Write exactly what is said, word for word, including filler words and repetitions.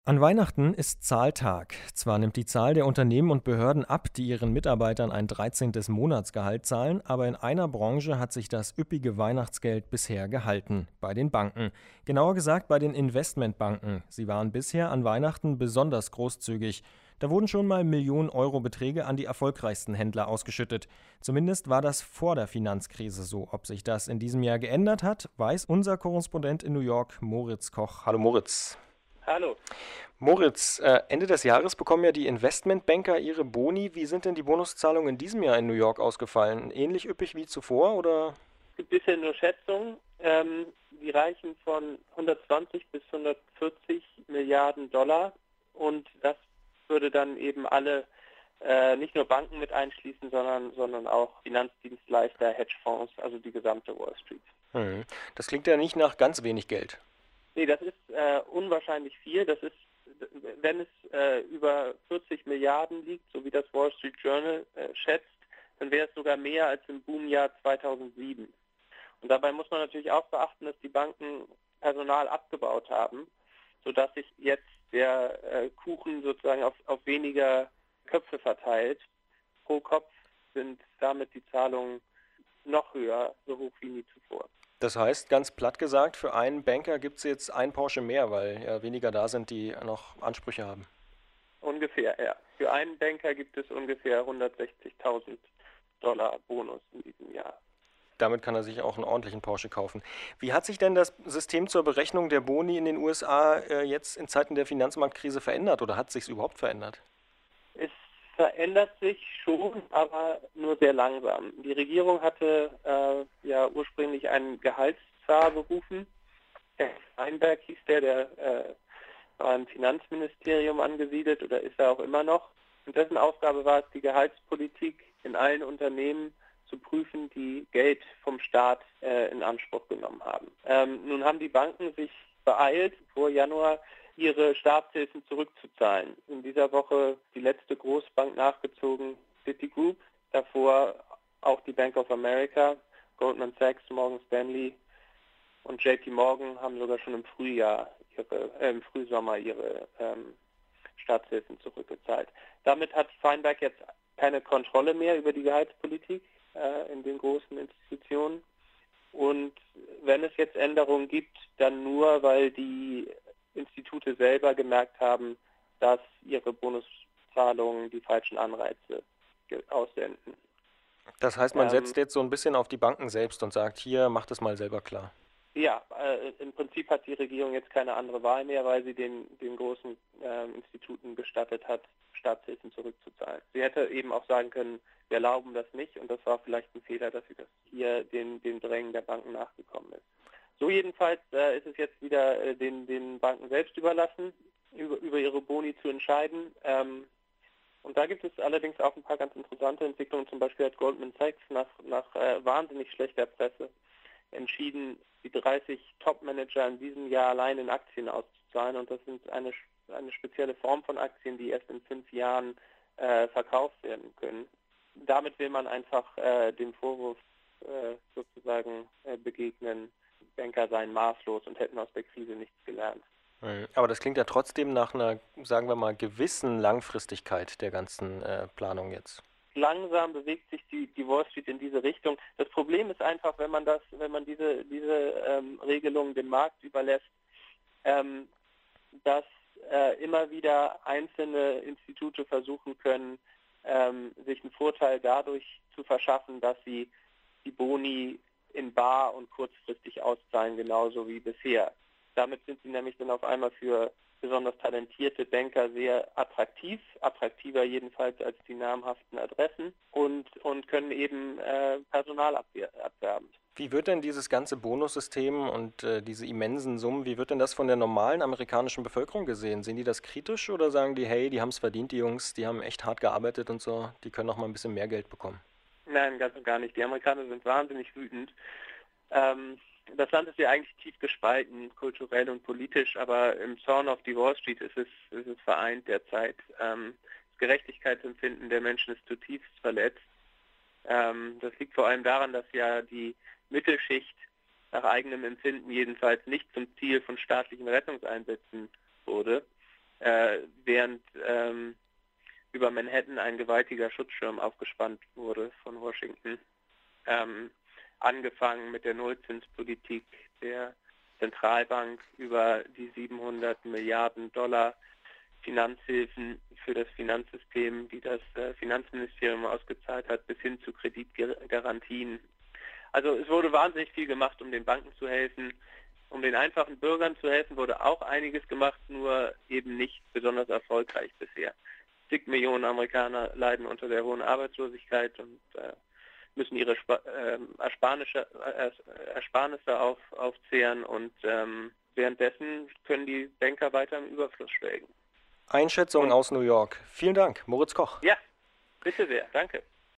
An Weihnachten ist Zahltag. Zwar nimmt die Zahl der Unternehmen und Behörden ab, die ihren Mitarbeitern ein dreizehntes Monatsgehalt zahlen, aber in einer Branche hat sich das üppige Weihnachtsgeld bisher gehalten, bei den Banken. Genauer gesagt bei den Investmentbanken. Sie waren bisher an Weihnachten besonders großzügig. Da wurden schon mal Millionen-Euro-Beträge an die erfolgreichsten Händler ausgeschüttet. Zumindest war das vor der Finanzkrise so. Ob sich das in diesem Jahr geändert hat, weiß unser Korrespondent in New York, Moritz Koch. Hallo Moritz. Hallo. Moritz, äh, Ende des Jahres bekommen ja die Investmentbanker ihre Boni. Wie sind denn die Bonuszahlungen in diesem Jahr in New York ausgefallen? Ähnlich üppig wie zuvor, oder? Es gibt bisher nur Schätzungen. Ähm, die reichen von hundertzwanzig bis hundertvierzig Milliarden Dollar. Und das würde dann eben alle, äh, nicht nur Banken mit einschließen, sondern, sondern auch Finanzdienstleister, Hedgefonds, also die gesamte Wall Street. Hm. Das klingt ja nicht nach ganz wenig Geld. Nee, das ist äh, unwahrscheinlich viel. Das ist, wenn es äh, über vierzig Milliarden liegt, so wie das Wall Street Journal äh, schätzt, dann wäre es sogar mehr als im Boomjahr zweitausendsieben. Und dabei muss man natürlich auch beachten, dass die Banken Personal abgebaut haben, sodass sich jetzt der äh, Kuchen sozusagen auf, auf weniger Köpfe verteilt. Pro Kopf sind damit die Zahlungen noch höher, so hoch wie nie zuvor. Das heißt, ganz platt gesagt, für einen Banker gibt es jetzt ein Porsche mehr, weil ja weniger da sind, die noch Ansprüche haben. Ungefähr, ja. Für einen Banker gibt es ungefähr hundertsechzigtausend Dollar Bonus in diesem Jahr. Damit kann er sich auch einen ordentlichen Porsche kaufen. Wie hat sich denn das System zur Berechnung der Boni in den U S A äh, jetzt in Zeiten der Finanzmarktkrise verändert oder hat sich es überhaupt verändert? Es verändert sich schon, aber nur sehr langsam. Die Regierung hatte äh, ja ursprünglich einen Gehaltszar berufen. Herr Feinberg hieß der, der äh, war im Finanzministerium angesiedelt oder ist er auch immer noch. Und dessen Aufgabe war es, die Gehaltspolitik in allen Unternehmen zu prüfen, die Geld vom Staat äh, in Anspruch genommen haben. Ähm, nun haben die Banken sich beeilt, vor Januar ihre Staatshilfen zurückzuzahlen. In dieser Woche die letzte Großbank nachgezogen, Citigroup, davor auch die Bank of America, Goldman Sachs, Morgan Stanley und J P Morgan haben sogar schon im Frühjahr, ihre, äh, im Frühsommer ihre ähm, Staatshilfen zurückgezahlt. Damit hat Feinberg jetzt keine Kontrolle mehr über die Gehaltspolitik äh, in den großen Institutionen. Und wenn es jetzt Änderungen gibt, dann nur, weil die Institute selber gemerkt haben, dass ihre Bonuszahlungen die falschen Anreize aussenden. Das heißt, man Ähm, setzt jetzt so ein bisschen auf die Banken selbst und sagt, hier, macht es mal selber klar. Ja, äh, im Prinzip hat die Regierung jetzt keine andere Wahl mehr, weil sie den, den großen äh, Instituten gestattet hat, Staatshilfen zurückzuzahlen. Sie hätte eben auch sagen können, wir erlauben das nicht, und das war vielleicht ein Fehler, dass sie das hier den, den Drängen der Banken nachgekommen ist. So jedenfalls äh, ist es jetzt wieder äh, den, den Banken selbst überlassen, über, über ihre Boni zu entscheiden. Ähm, und da gibt es allerdings auch ein paar ganz interessante Entwicklungen. Zum Beispiel hat Goldman Sachs nach, nach äh, wahnsinnig schlechter Presse entschieden, die dreißig Top-Manager in diesem Jahr allein in Aktien auszuzahlen. Und das sind eine, eine spezielle Form von Aktien, die erst in fünf Jahren äh, verkauft werden können. Damit will man einfach äh, dem Vorwurf äh, sozusagen äh, begegnen, Banker seien maßlos und hätten aus der Krise nichts gelernt. Mhm. Aber das klingt ja trotzdem nach einer, sagen wir mal, gewissen Langfristigkeit der ganzen äh, Planung jetzt. Langsam bewegt sich die, die Wall Street in diese Richtung. Das Problem ist einfach, wenn man das, wenn man diese, diese ähm, Regelung dem Markt überlässt, ähm, dass äh, immer wieder einzelne Institute versuchen können, ähm, sich einen Vorteil dadurch zu verschaffen, dass sie die Boni in bar und kurzfristig auszahlen, genauso wie bisher. Damit sind sie nämlich dann auf einmal für besonders talentierte Banker sehr attraktiv, attraktiver jedenfalls als die namhaften Adressen, und, und können eben äh, Personal abwerben. Wie wird denn dieses ganze Bonussystem und äh, diese immensen Summen, wie wird denn das von der normalen amerikanischen Bevölkerung gesehen? Sehen die das kritisch oder sagen die, hey, die haben es verdient, die Jungs, die haben echt hart gearbeitet und so, die können noch mal ein bisschen mehr Geld bekommen? Nein, ganz und gar nicht. Die Amerikaner sind wahnsinnig wütend. Ähm, das Land ist ja eigentlich tief gespalten, kulturell und politisch, aber im Zorn auf die Wall Street ist es, ist es vereint derzeit. Ähm, das Gerechtigkeitsempfinden der Menschen ist zutiefst verletzt. Ähm, das liegt vor allem daran, dass ja die Mittelschicht nach eigenem Empfinden jedenfalls nicht zum Ziel von staatlichen Rettungseinsätzen wurde. äh, während ähm, über Manhattan ein gewaltiger Schutzschirm aufgespannt wurde von Washington. Ähm, angefangen mit der Nullzinspolitik der Zentralbank über die siebenhundert Milliarden Dollar Finanzhilfen für das Finanzsystem, die das äh, Finanzministerium ausgezahlt hat, bis hin zu Kreditgarantien. Also es wurde wahnsinnig viel gemacht, um den Banken zu helfen. Um den einfachen Bürgern zu helfen, wurde auch einiges gemacht, nur eben nicht besonders erfolgreich bisher. Zig Millionen Amerikaner leiden unter der hohen Arbeitslosigkeit und äh, müssen ihre Sp- äh, Ersparnisse, äh, Ersparnisse auf, aufzehren und ähm, währenddessen können die Banker weiter im Überfluss schwelgen. Einschätzung Und, aus New York. Vielen Dank, Moritz Koch. ja, bitte sehr, danke.